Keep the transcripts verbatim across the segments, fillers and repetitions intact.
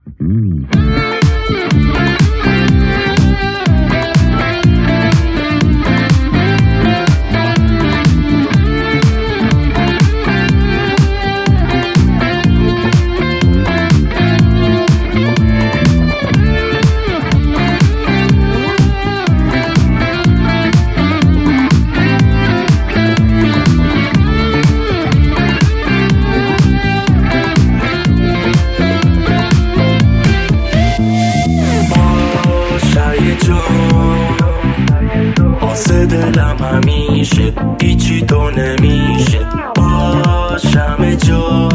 دلم همیشه هیچی تو نمیشه باشم جا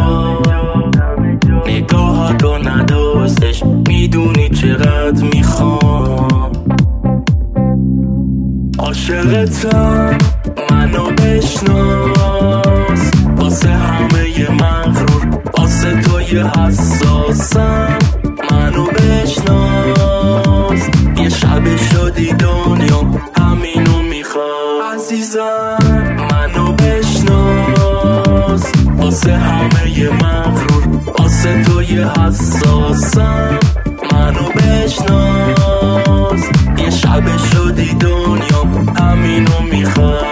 نگاهاتو ندوستش میدونی چقدر میخوام عاشقتم منو بشناس واسه همه مغرور واسه توی حساسم منو بشناس یه شب شدی دنیا همینو میخوام عزیزم منو بشناس واسه همه مغرور واسه توی حساسم منو بشناس یه شب شدی دنیا همینو میخوام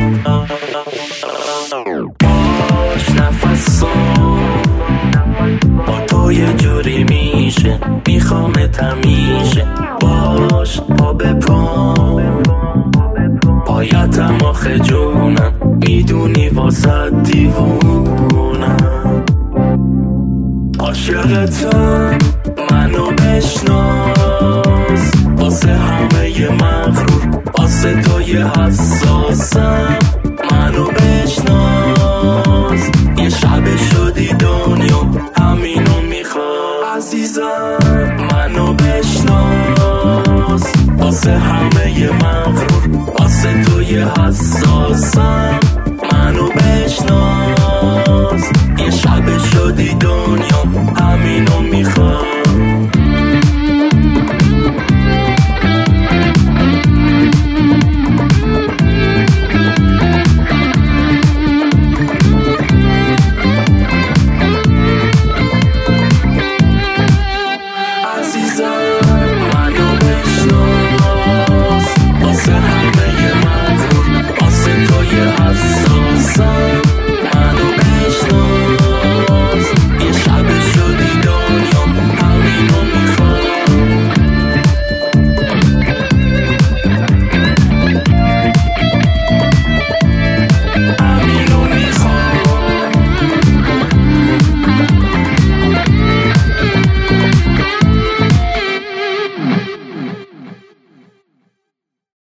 باش نفسام با تو یه جوری میشه میخوامت همیشه باش پا به پام پایتم آخه جونم میدونی واسه دیوونم عاشقتم منو بشناس واسه همه مغرور واسه توی حساسم منو بشناس یه شب شدی دنیا همینو میخوام عزیزم منو بشناس واسه همه مغرور واسه توی حساسم منو بشناس یه شب شدی دنیا همینو میخوام